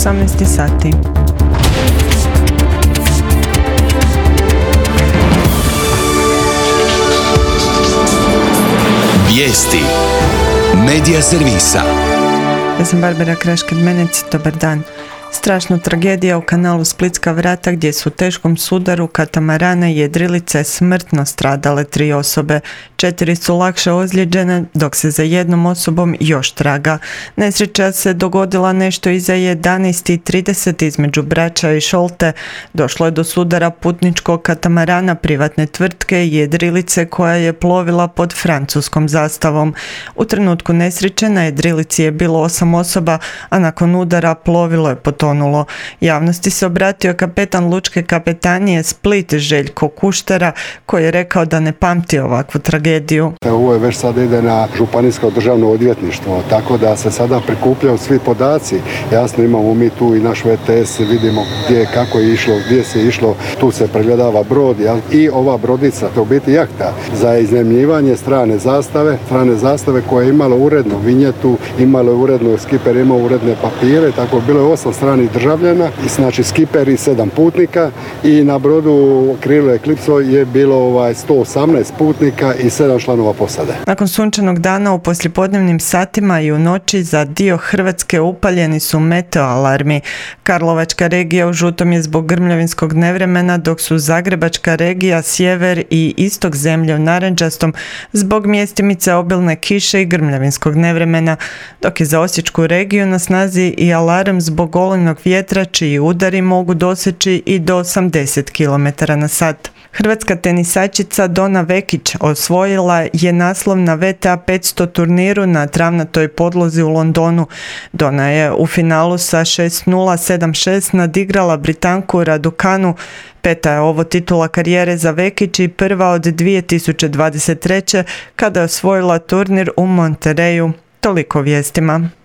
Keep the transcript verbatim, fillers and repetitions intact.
osamnaest sati. Vijesti Medija servisa. Ja sam Barbara Krašked-Menec, dobar dan. Strašna tragedija u kanalu Splitska vrata gdje su u teškom sudaru katamarana i jedrilice smrtno stradale tri osobe. Četiri su lakše ozlijeđene, dok se za jednom osobom još traga. Nesreća se dogodila nešto iza jedanaest i trideset između Brača i Šolte. Došlo je do sudara putničkog katamarana privatne tvrtke i jedrilice koja je plovila pod francuskom zastavom. U trenutku nesreće na jedrilici je bilo osam osoba, a nakon udara plovilo je potonulo. Javnosti se obratio kapetan lučke kapetanije Split Željko Kuštera, koji je rekao da ne pamti ovakvu tragediju. Ovo je već sad ide na županijsko državno odvjetništvo, tako da se sada prikupljaju svi podaci. Jasno, imamo mi tu i naš V T S, vidimo gdje, kako je išlo, gdje se išlo, tu se pregledava brod, jel? I ova brodica, to u biti jahta za iznajmljivanje strane zastave, strane zastave koja je imala urednu vinjetu, imala je uredno, skiper imao uredne papire, tako bilo je osam stranih državljana, i znači skiper i sedam putnika, i na brodu Krilo Eclipso je bilo ovaj sto osamnaest putnika i sedam članova posade. Nakon sunčanog dana u poslijepodnevnim satima i u noći za dio Hrvatske upaljeni su meteo alarmi. Karlovačka regija u žutom je zbog grmljavinskog nevremena, dok su Zagrebačka regija, sjever i istok zemlje u narančastom zbog mjestimice obilne kiše i grmljavinskog nevremena, dok je za Osječku regiju na snazi i alarm zbog olujnog vjetra čiji udari mogu doseći i do osamdeset kilometara na sat. Hrvatska tenisačica Dona Vekić osvojila je naslov na V T A petsto turniru na travnatoj podlozi u Londonu. Dona je u finalu sa šest nula sedam šest nadigrala Britanku Raducanu. Peta je ovo titula karijere za Vekić i prva od dvije tisuće dvadeset treće kada je osvojila turnir u Monterreyu. Toliko vijestima.